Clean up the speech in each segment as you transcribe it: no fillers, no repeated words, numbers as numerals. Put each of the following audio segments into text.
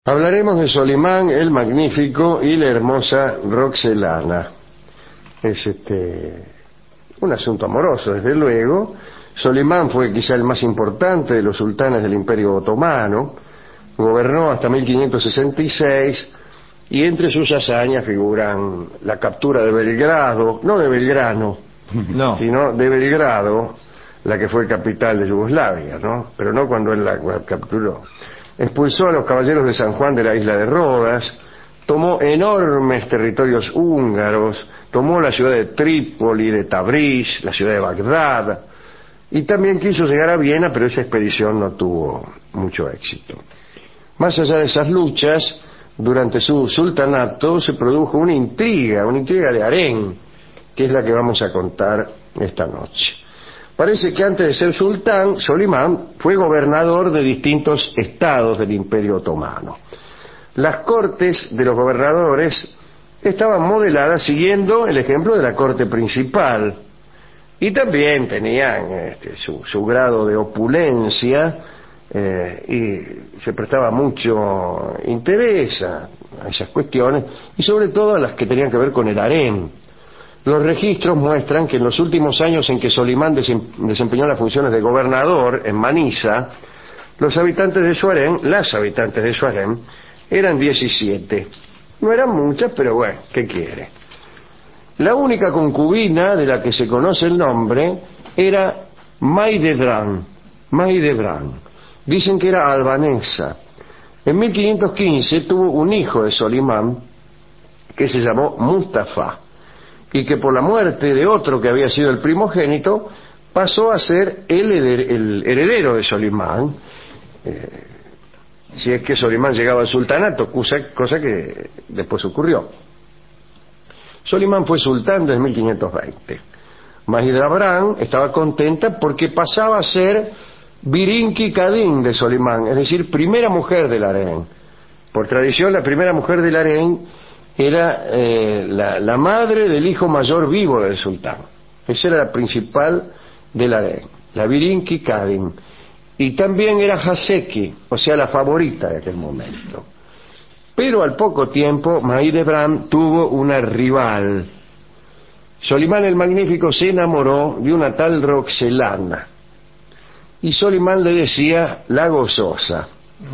Hablaremos de Solimán el Magnífico y la hermosa Roxelana. Es un asunto amoroso, desde luego. Solimán fue quizá el más importante de los sultanes del Imperio Otomano, gobernó hasta 1566 y entre sus hazañas figuran la captura de Belgrado, no de Belgrano, no, sino de Belgrado, la que fue capital de Yugoslavia, ¿no? Pero no cuando él la capturó. Expulsó a los caballeros de San Juan de la isla de Rodas, tomó enormes territorios húngaros, tomó la ciudad de Trípoli, de Tabriz, la ciudad de Bagdad, y también quiso llegar a Viena, pero esa expedición no tuvo mucho éxito. Más allá de esas luchas, durante su sultanato se produjo una intriga de harén, que es la que vamos a contar esta noche. Parece que antes de ser sultán, Solimán fue gobernador de distintos estados del Imperio Otomano. Las cortes de los gobernadores estaban modeladas siguiendo el ejemplo de la corte principal y también tenían su grado de opulencia y se prestaba mucho interés a esas cuestiones y sobre todo a las que tenían que ver con el harén. Los registros muestran que en los últimos años en que Solimán desempeñó las funciones de gobernador en Manisa, las habitantes de su harén, eran 17. No eran muchas, pero bueno, ¿qué quiere? La única concubina de la que se conoce el nombre era Maidebran. Dicen que era albanesa. En 1515 tuvo un hijo de Solimán que se llamó Mustafa, y que por la muerte de otro que había sido el primogénito pasó a ser el heredero de Solimán, si es que Solimán llegaba al sultanato, cosa que después ocurrió. Solimán fue sultán desde 1520. Mahidabran estaba contenta porque pasaba a ser Birinki Kadin de Solimán, es decir, primera mujer del harén. Por tradición, la primera mujer del harén era la madre del hijo mayor vivo del sultán. Esa era la principal del harén, la Birinki Kadin. Y también era Haseki, o sea, la favorita de aquel momento. Pero al poco tiempo, Mahidebran tuvo una rival. Solimán el Magnífico se enamoró de una tal Roxelana. Y Solimán le decía la gozosa.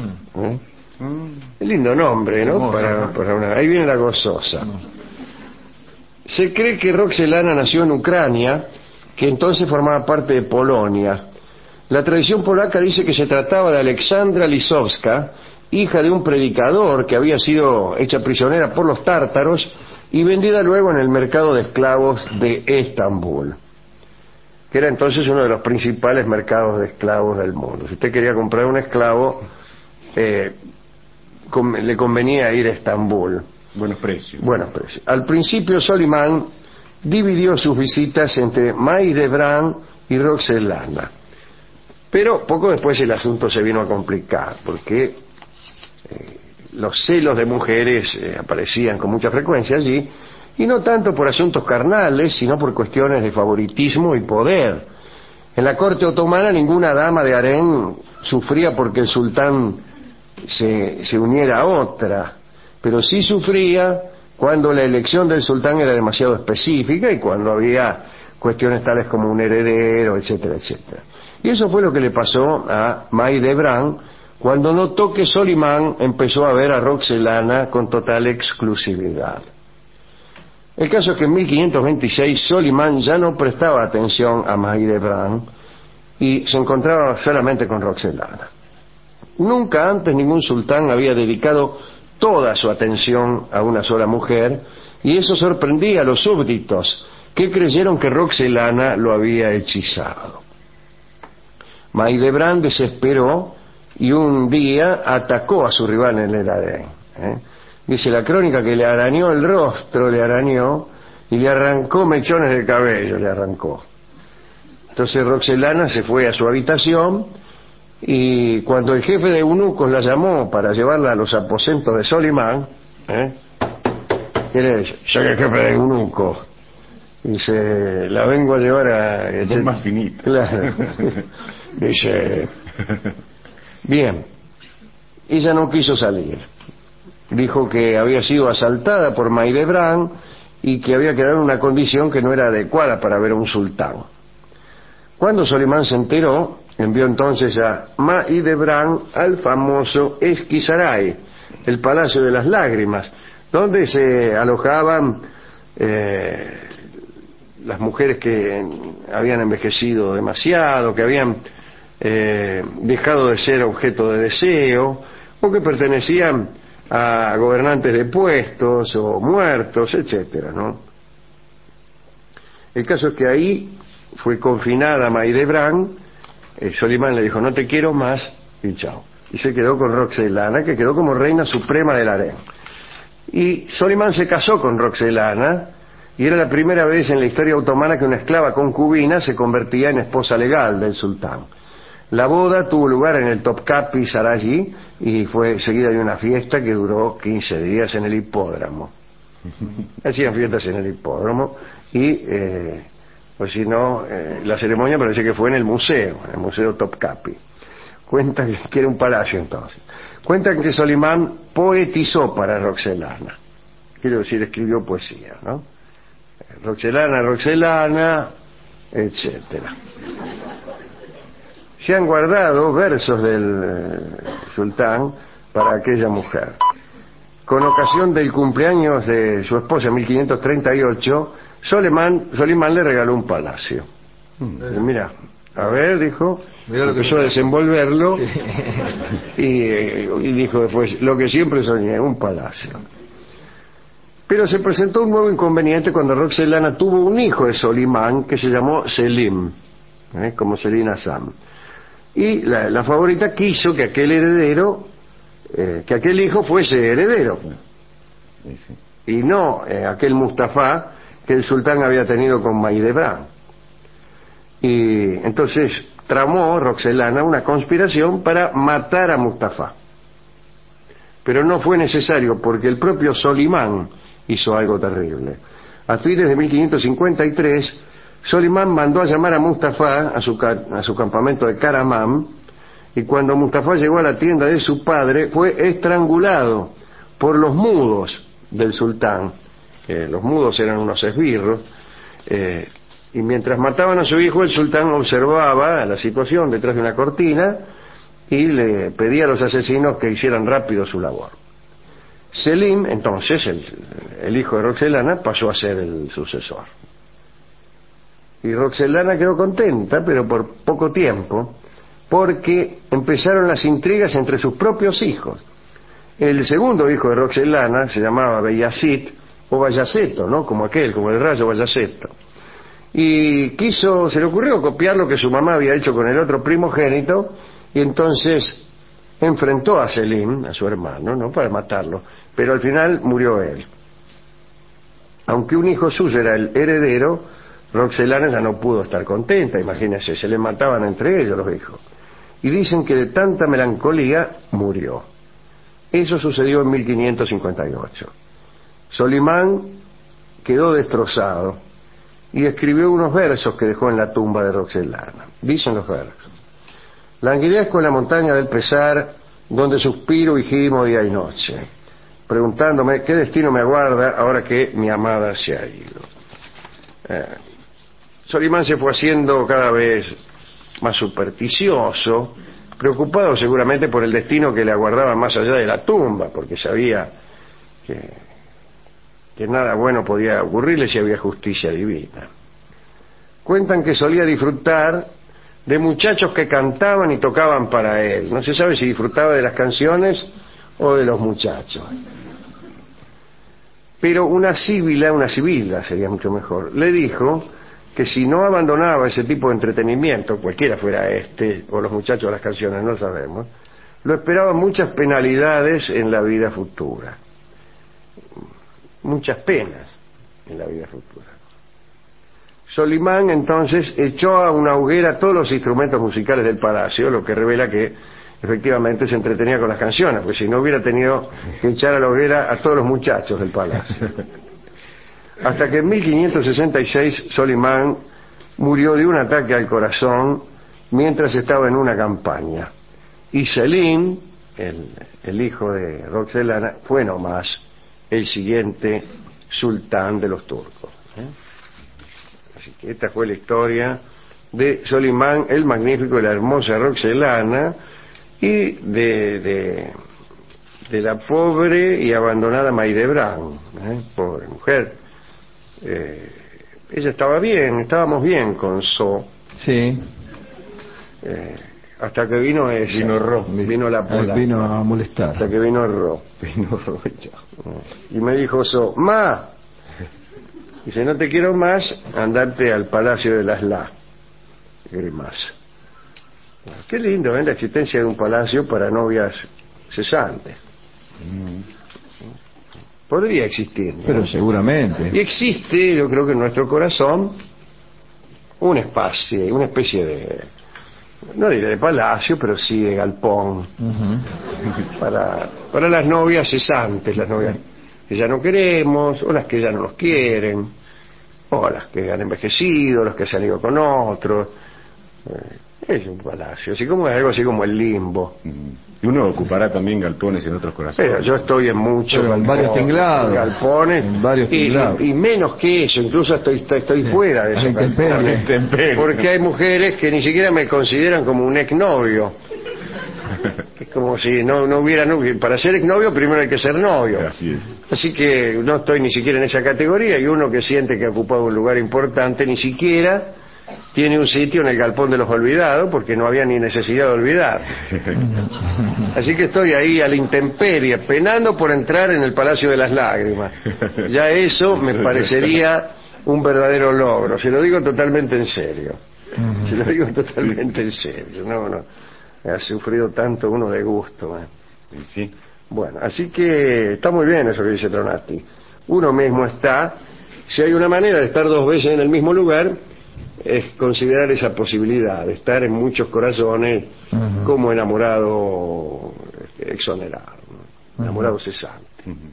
Lindo nombre, ¿no? Ahí viene la gozosa. Se cree que Roxelana nació en Ucrania, que entonces formaba parte de Polonia. La tradición polaca dice que se trataba de Alexandra Lisowska, hija de un predicador que había sido hecha prisionera por los tártaros y vendida luego en el mercado de esclavos de Estambul, que era entonces uno de los principales mercados de esclavos del mundo. Si usted quería comprar un esclavo, le convenía ir a Estambul. Buenos precios. Al principio Solimán dividió sus visitas entre Mahidebran y Roxelana, pero poco después el asunto se vino a complicar porque los celos de mujeres aparecían con mucha frecuencia allí, y no tanto por asuntos carnales, sino por cuestiones de favoritismo y poder. En la corte otomana ninguna dama de harén sufría porque el sultán se uniera a otra, pero sí sufría cuando la elección del sultán era demasiado específica y cuando había cuestiones tales como un heredero, etcétera, etcétera. Y eso fue lo que le pasó a Mahidebran cuando notó que Solimán empezó a ver a Roxelana con total exclusividad. El caso es que en 1526 Solimán ya no prestaba atención a Mahidebran y se encontraba solamente con Roxelana. Nunca antes ningún sultán había dedicado toda su atención a una sola mujer, y eso sorprendía a los súbditos, que creyeron que Roxelana lo había hechizado. Mahidebran desesperó y un día atacó a su rival en el harén. Dice la crónica que le arañó el rostro, y le arrancó mechones de cabello, le arrancó. Entonces Roxelana se fue a su habitación, y cuando el jefe de eunucos la llamó para llevarla a los aposentos de Solimán, ¿quién es? Soy el jefe de eunucos. Dice, la vengo a llevar a... Es más finito. Claro. Dice, bien. Ella no quiso salir. dijo que había sido asaltada por Mahidevran y que había quedado en una condición que no era adecuada para ver a un sultán. Cuando Solimán se enteró, envió entonces a Mahidevran al famoso Esquisaray, el Palacio de las Lágrimas, donde se alojaban las mujeres que habían envejecido demasiado, que habían dejado de ser objeto de deseo, o que pertenecían a gobernantes depuestos o muertos, etcétera, ¿no? El caso es que ahí fue confinada Mahidevran. Solimán le dijo: no te quiero más, y chao. Y se quedó con Roxelana, que quedó como reina suprema del harén. Y Solimán se casó con Roxelana, y era la primera vez en la historia otomana que una esclava concubina se convertía en esposa legal del sultán. La boda tuvo lugar en el Topkapi Sarayí y fue seguida de una fiesta que duró 15 días en el hipódromo. Hacían fiestas en el hipódromo y, pues si no, la ceremonia parece que fue en el Museo Topkapi. Cuentan que era un palacio entonces. Cuentan que Solimán poetizó para Roxelana. Quiero decir, escribió poesía, ¿no? Roxelana, Roxelana, etcétera. Se han guardado versos del sultán para aquella mujer. Con ocasión del cumpleaños de su esposa en 1538, Solimán le regaló un palacio. Mira, a ver, dijo, empezó a desenvolverlo, sí. y dijo después: lo que siempre soñé, un palacio. Pero se presentó un nuevo inconveniente cuando Roxelana tuvo un hijo de Solimán que se llamó Selim, como Selim Hassan. Y la favorita quiso que aquel heredero, que aquel hijo fuese heredero, y no aquel Mustafá que el sultán había tenido con Mahidevran. Y entonces tramó Roxelana una conspiración para matar a Mustafá. Pero no fue necesario, porque el propio Solimán hizo algo terrible. A fines de 1553, Solimán mandó a llamar a Mustafá a su campamento de Karamán, y cuando Mustafá llegó a la tienda de su padre, fue estrangulado por los mudos del sultán. Los mudos eran unos esbirros, y mientras mataban a su hijo, el sultán observaba la situación detrás de una cortina y le pedía a los asesinos que hicieran rápido su labor. Selim, entonces, el hijo de Roxelana, pasó a ser el sucesor. Y Roxelana quedó contenta, pero por poco tiempo, porque empezaron las intrigas entre sus propios hijos. El segundo hijo de Roxelana se llamaba Beyazid, o Bayaceto, ¿no? Como el rayo Bayaceto. Y se le ocurrió copiar lo que su mamá había hecho con el otro primogénito, y entonces enfrentó a Selim, a su hermano, ¿no? Para matarlo, pero al final murió él. Aunque un hijo suyo era el heredero, Roxelana ya no pudo estar contenta, imagínense, se le mataban entre ellos los hijos. Y dicen que de tanta melancolía murió. Eso sucedió en 1558. Solimán quedó destrozado y escribió unos versos que dejó en la tumba de Roxelana. Dicen los versos: languidezco en la montaña del pesar, donde suspiro y gimo día y noche, preguntándome qué destino me aguarda ahora que mi amada se ha ido. Solimán se fue haciendo cada vez más supersticioso, preocupado seguramente por el destino que le aguardaba más allá de la tumba, porque sabía que nada bueno podía ocurrirle si había justicia divina. Cuentan que solía disfrutar de muchachos que cantaban y tocaban para él. No se sabe si disfrutaba de las canciones o de los muchachos. Pero una sibila sería mucho mejor, le dijo que si no abandonaba ese tipo de entretenimiento, cualquiera fuera o los muchachos o las canciones, no sabemos, lo esperaban muchas penalidades en la vida futura. Muchas penas en la vida futura. Solimán entonces echó a una hoguera todos los instrumentos musicales del palacio, lo que revela que efectivamente se entretenía con las canciones, porque si no hubiera tenido que echar a la hoguera a todos los muchachos del palacio. Hasta que en 1566 Solimán murió de un ataque al corazón mientras estaba en una campaña. Y Selim, el hijo de Roxelana, fue nomás el siguiente sultán de los turcos. Así que esta fue la historia de Solimán el Magnífico y la hermosa Roxelana, y de la pobre y abandonada Maidebran, pobre mujer. Ella estaba bien, estábamos bien con So. Sí. Hasta que vino ella, vino la polaca, vino a molestar. hasta que vino Ro. Y me dijo So, ma, dice, no te quiero más, andate al Palacio de las Lágrimas. Qué lindo, la existencia de un palacio para novias cesantes. Podría existir, ¿no? Pero seguramente. Y existe, yo creo que en nuestro corazón, un espacio, una especie de, no diré de palacio, pero sí de galpón, para las novias cesantes, las novias que ya no queremos, o las que ya no nos quieren, o las que han envejecido, los que se han ido con otros. Es un palacio, así como es algo así como el limbo. Y uno ocupará también galpones en otros corazones. Pero yo estoy en muchos varios tinglados, galpones, en varios tinglados. Y menos que eso, incluso estoy fuera de eso. Porque hay mujeres que ni siquiera me consideran como un exnovio. Es como si no hubiera, para ser exnovio primero hay que ser novio. Así que no estoy ni siquiera en esa categoría, y uno que siente que ha ocupado un lugar importante ni siquiera tiene un sitio en el galpón de los olvidados, porque no había ni necesidad de olvidar. Así que estoy ahí a la intemperie, penando por entrar en el Palacio de las Lágrimas. Ya eso me parecería un verdadero logro, se lo digo totalmente en serio. Se lo digo totalmente en serio. No, ha sufrido tanto uno de gusto. Sí. Bueno, así que está muy bien eso que dice Tronati. Uno mismo está, si hay una manera de estar dos veces en el mismo lugar, es considerar esa posibilidad de estar en muchos corazones como enamorado exonerado, ¿no? Enamorado cesante.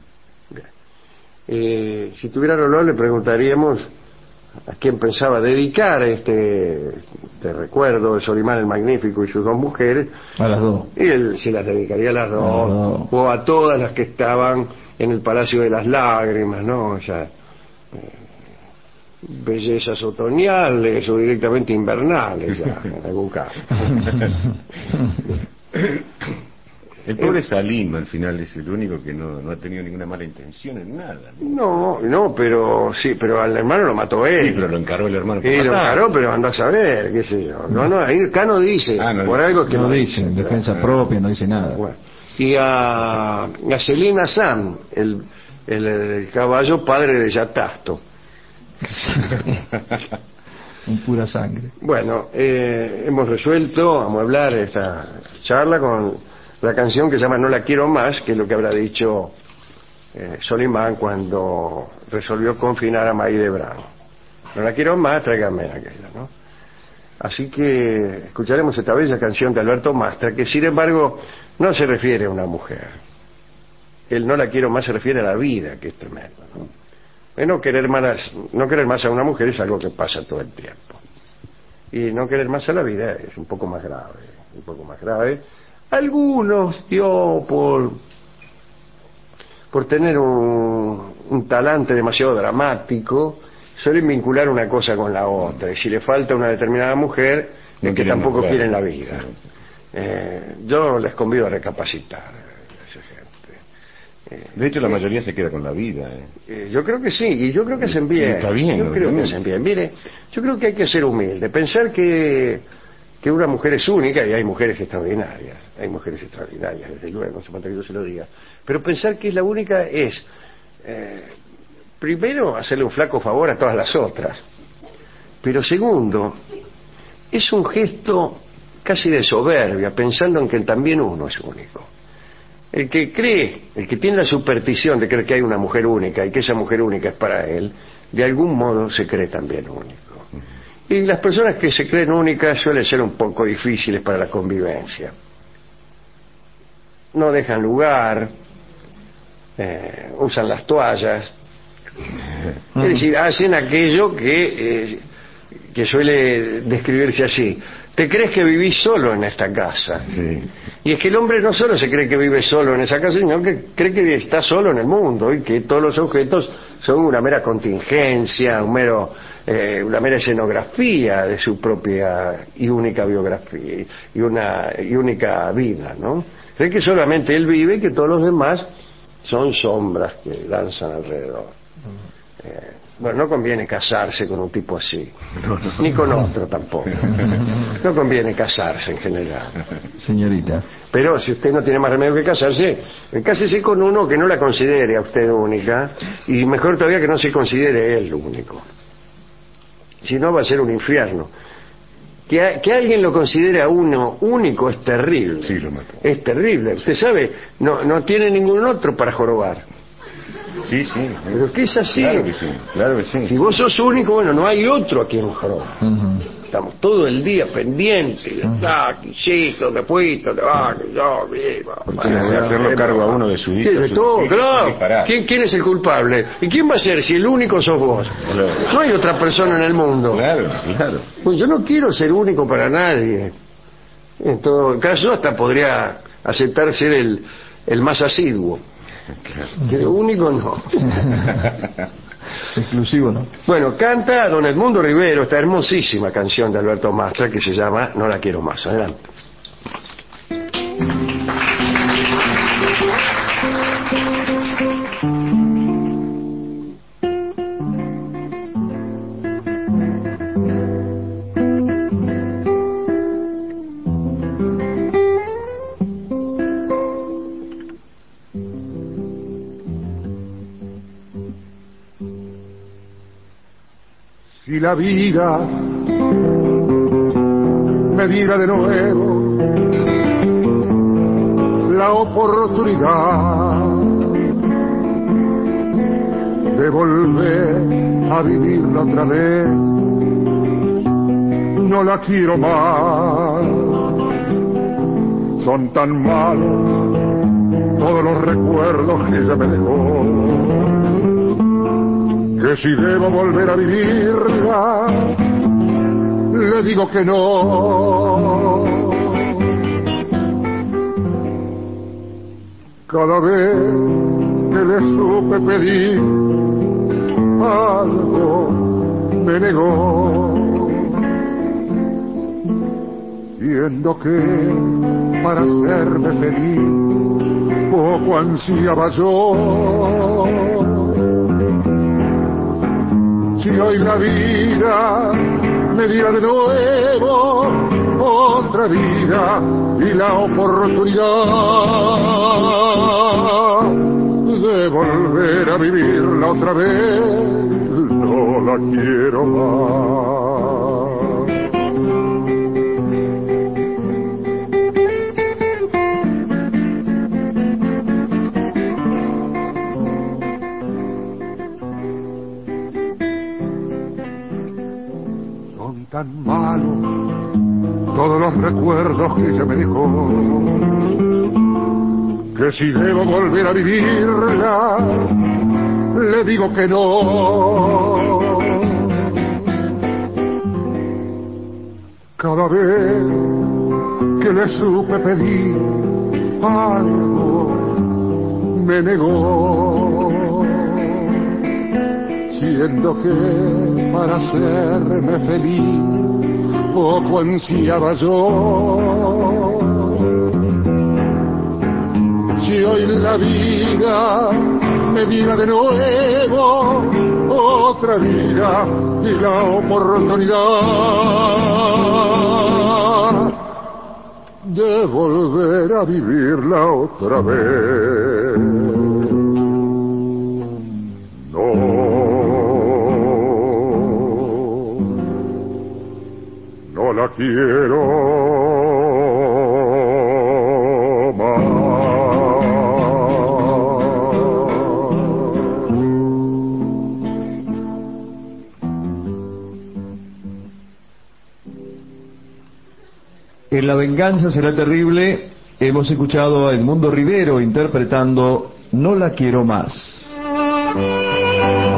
Bien. Si tuviera Rolón, le preguntaríamos a quién pensaba dedicar este recuerdo de Solimán el Magnífico y sus dos mujeres. A las dos. Y él se las dedicaría a las dos, o a todas las que estaban en el Palacio de las Lágrimas, ¿no? O sea, bellezas otoñales o directamente invernales, ya, en algún caso. El pobre Salim al final es el único que no ha tenido ninguna mala intención en nada. No, pero sí, pero al hermano lo mató él. Sí, pero lo encaró el hermano. Sí, lo encaró, pero andá a saber, qué sé yo. No, ahí acá no dice, por algo que no dice, en defensa propia no dice nada. Bueno. Y a Selim Hassan, el caballo padre de Yatasto. Un pura sangre. Bueno, hemos resuelto amueblar esta charla con la canción que se llama No la quiero más, que es lo que habrá dicho Solimán cuando resolvió confinar a Maidebran. No la quiero más, tráigame aquella, ¿no? Así que escucharemos esta bella canción de Alberto Mastra, que sin embargo no se refiere a una mujer. El no la quiero más se refiere a la vida, que es tremendo, ¿no? No querer más a una mujer es algo que pasa todo el tiempo. Y no querer más a la vida es un poco más grave. Algunos, por tener un talante demasiado dramático, suelen vincular una cosa con la otra. Y si le falta una determinada mujer, es que tampoco quieren la vida. Yo les convido a recapacitar. De hecho, la mayoría se queda con la vida. Yo creo que sí, y yo creo que hacen bien. Está bien. Yo creo que hacen bien. Mire, yo creo que hay que ser humilde, pensar que una mujer es única, y hay mujeres extraordinarias, desde luego, no hace falta que yo se lo diga. Pero pensar que es la única es, primero, hacerle un flaco favor a todas las otras. Pero segundo, es un gesto casi de soberbia, pensando en que también uno es único. El que tiene la superstición de creer que hay una mujer única y que esa mujer única es para él, de algún modo se cree también único. Y las personas que se creen únicas suelen ser un poco difíciles para la convivencia. No dejan lugar, usan las toallas, es decir, hacen aquello que suele describirse así: te crees que vivís solo en esta casa. Sí. Y es que el hombre no solo se cree que vive solo en esa casa, sino que cree que está solo en el mundo y que todos los objetos son una mera contingencia, una mera escenografía de su propia y única biografía y única vida, ¿no? Cree que solamente él vive y que todos los demás son sombras que danzan alrededor. Bueno, no conviene casarse con un tipo así, ni con otro tampoco. No conviene casarse en general. Señorita. Pero si usted no tiene más remedio que casarse, cásese con uno que no la considere a usted única, y mejor todavía que no se considere él único. Si no, va a ser un infierno. Que alguien lo considere a uno único es terrible. Sí, lo mató. Es terrible. Usted sabe, no tiene ningún otro para jorobar. Sí, sí. Pero que es así. Claro que sí, claro que sí. Si vos sos único, bueno, no hay otro a quien jorobar. Estamos todo el día pendientes. Quisito, te fuiste, te vas, que yo, viva. Hacerlo cargo a uno de su Sí, de todo, claro. ¿Quién es el culpable? ¿Y quién va a ser si el único sos vos? Claro. No hay otra persona en el mundo. Claro, claro. Pues yo no quiero ser único para nadie. En todo caso, hasta podría aceptar ser el más asiduo. Claro. Pero único no. Exclusivo, ¿no? Bueno, canta don Edmundo Rivero esta hermosísima canción de Alberto Mastra que se llama No la quiero más. Adelante. Si la vida me diera de nuevo la oportunidad de volver a vivirla otra vez, no la quiero más. Son tan malos todos los recuerdos que ella me dejó, que si debo volver a vivirla, le digo que no. Cada vez que le supe pedir algo, me negó, siendo que para hacerme feliz poco ansiaba yo. Si hoy la vida me diera de nuevo otra vida y la oportunidad de volver a vivirla otra vez, no la quiero más. Tan malos todos los recuerdos que ella me dejó, que si debo volver a vivirla, le digo que no. Cada vez que le supe pedir algo, me negó, siendo que para hacerme feliz poco ansiaba yo. Si hoy la vida me diera de nuevo otra vida y la oportunidad de volver a vivirla otra vez, no la quiero más. En La venganza será terrible hemos escuchado a Edmundo Rivero interpretando No la quiero más.